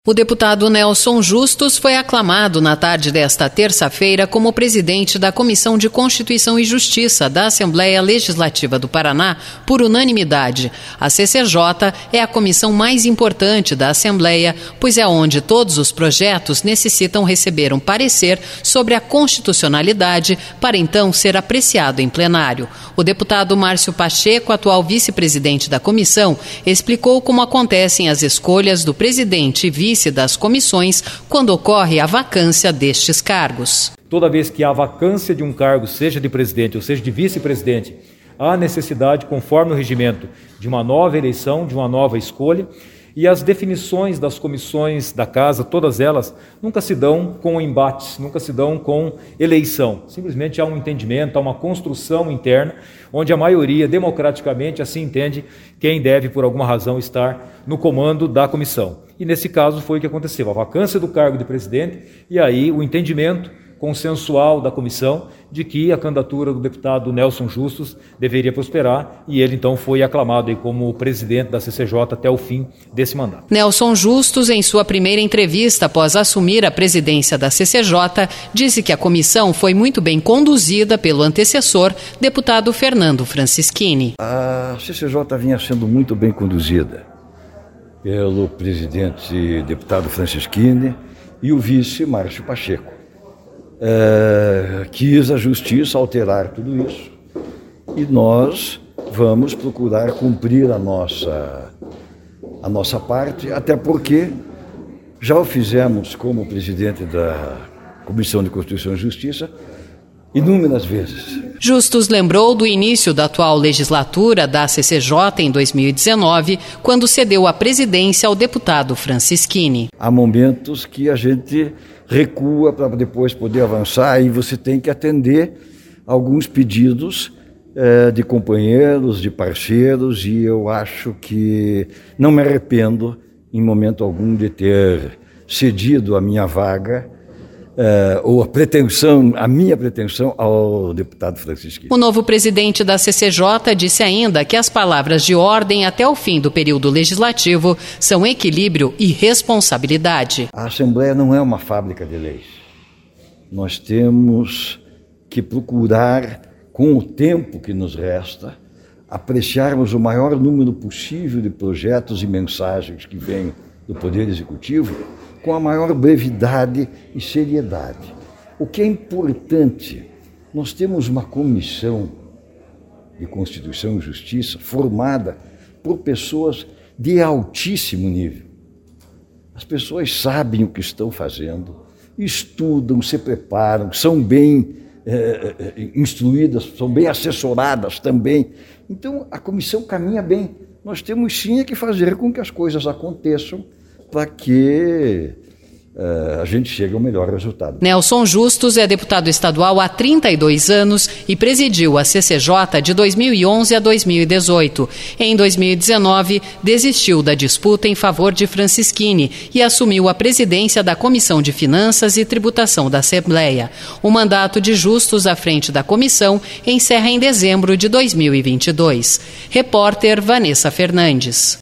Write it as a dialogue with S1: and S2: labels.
S1: O deputado Nelson Justus foi aclamado na tarde desta terça-feira como presidente da Comissão de Constituição e Justiça da Assembleia Legislativa do Paraná por unanimidade. A CCJ é a comissão mais importante da Assembleia, pois é onde todos os projetos necessitam receber um parecer sobre a constitucionalidade para então ser apreciado em plenário. O deputado Márcio Pacheco, atual vice-presidente da comissão, explicou como acontecem as escolhas do presidente e vice das comissões quando ocorre a vacância destes cargos.
S2: Toda vez que há vacância de um cargo, seja de presidente ou seja de vice-presidente, há necessidade, conforme o regimento, de uma nova eleição, de uma nova escolha, e as definições das comissões da casa, todas elas, nunca se dão com embates, nunca se dão com eleição. Simplesmente há um entendimento, há uma construção interna, onde a maioria, democraticamente, assim entende quem deve, por alguma razão, estar no comando da comissão. E nesse caso foi o que aconteceu, a vacância do cargo de presidente e aí o entendimento consensual da comissão de que a candidatura do deputado Nelson Justus deveria prosperar e ele então foi aclamado como presidente da CCJ até o fim desse mandato.
S1: Nelson Justus, em sua primeira entrevista após assumir a presidência da CCJ, disse que a comissão foi muito bem conduzida pelo antecessor, deputado Fernando Francischini.
S3: A CCJ vinha sendo muito bem conduzida pelo presidente deputado Francischini e o vice Márcio Pacheco. Quis a justiça alterar tudo isso e nós vamos procurar cumprir a nossa parte, até porque já o fizemos como presidente da Comissão de Constituição e Justiça inúmeras vezes.
S1: Justus lembrou do início da atual legislatura da CCJ em 2019, quando cedeu a presidência ao deputado Francischini.
S3: Há momentos que a gente recua para depois poder avançar e você tem que atender alguns pedidos de companheiros, de parceiros, e eu acho que não me arrependo em momento algum de ter cedido a minha vaga ou a minha pretensão ao deputado Francischini.
S1: O novo presidente da CCJ disse ainda que as palavras de ordem até o fim do período legislativo são equilíbrio e responsabilidade.
S3: A Assembleia não é uma fábrica de leis. Nós temos que procurar, com o tempo que nos resta, apreciarmos o maior número possível de projetos e mensagens que vêm do Poder Executivo com a maior brevidade e seriedade. O que é importante, nós temos uma comissão de Constituição e Justiça formada por pessoas de altíssimo nível. As pessoas sabem o que estão fazendo, estudam, se preparam, são bem instruídas, são bem assessoradas também. Então, a comissão caminha bem. Nós temos sim que fazer com que as coisas aconteçam para que a gente chegue ao melhor resultado.
S1: Nelson Justus é deputado estadual há 32 anos e presidiu a CCJ de 2011 a 2018. Em 2019, desistiu da disputa em favor de Francischini e assumiu a presidência da Comissão de Finanças e Tributação da Assembleia. O mandato de Justus à frente da comissão encerra em dezembro de 2022. Repórter Vanessa Fernandes.